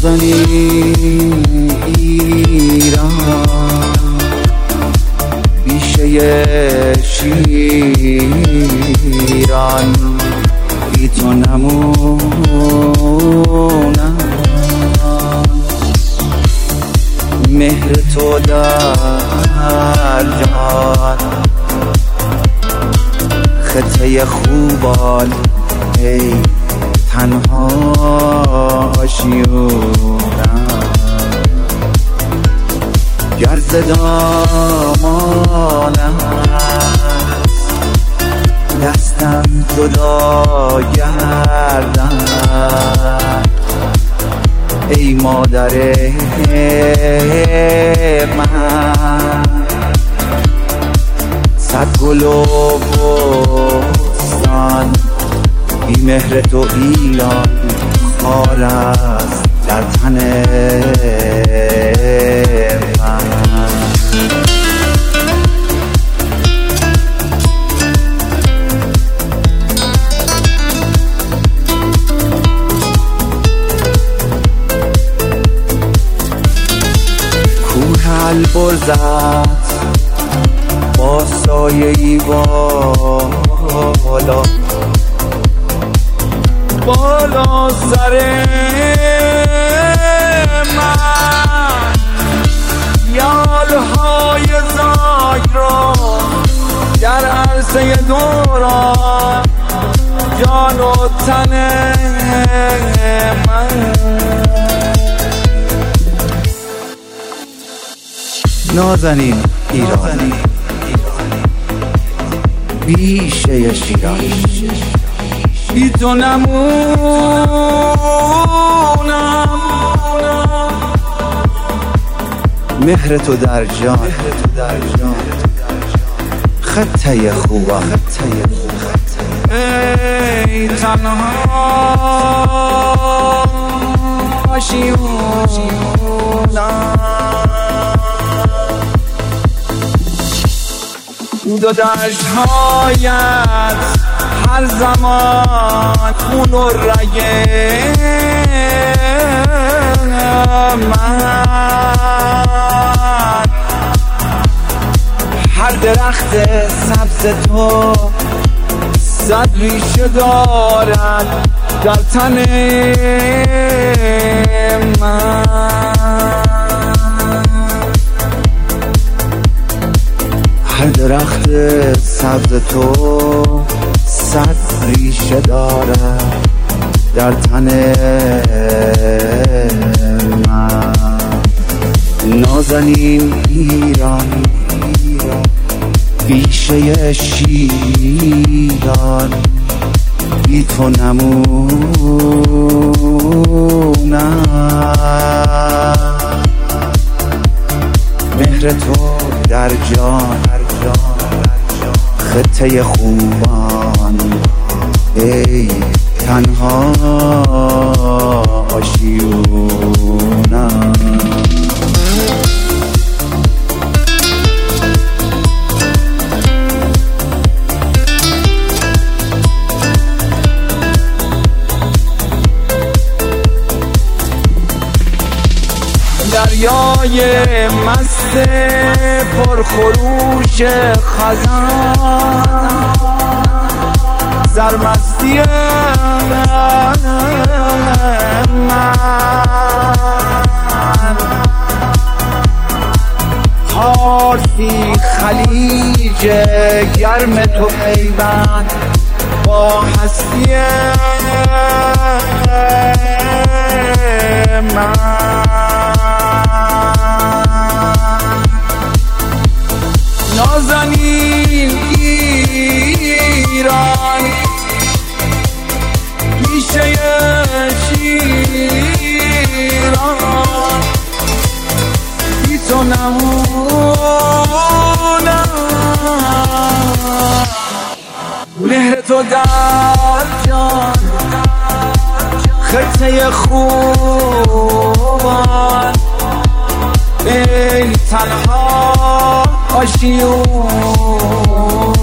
نازنین ایران بیشه شیران، بی تو نمونم. مهر تو در جان خطه خوبان، ای تنها آشیونم. گر ز دامانم دستم جدا گردن، ای مادر من صد گل و بستان، بی مهر تو ایران خار است در تن من. کوه البرزت با سایه‌ای بالا سر من، یالهای زاگ را در عرصه دوران، جان و تن من. نازنین ایران بیشه شیران، بی تو نمونم. مهر تو در جان خطه خوبم، ای تنها آشیونم. دو دشت‌هایت هر زمان خون و رگ من، هر درخت سبز تو صد ریشه دارد در تن من. هر درخت سبز تو صد ریشه دارد در تن من. نازنین ایران بیشه شیران، بی تو نمونم. مهر تو در جان خطه خوبان، ای تنها آشیونم. دریای مست پرخروش خزان، سرمستی من، پارسی خلیج گرم تو پیوند با هستی من. نازنین ایران بیشه شیران، بی تو نمونم. مهر تو در جان خطه خوبان، ای تنها آشیون.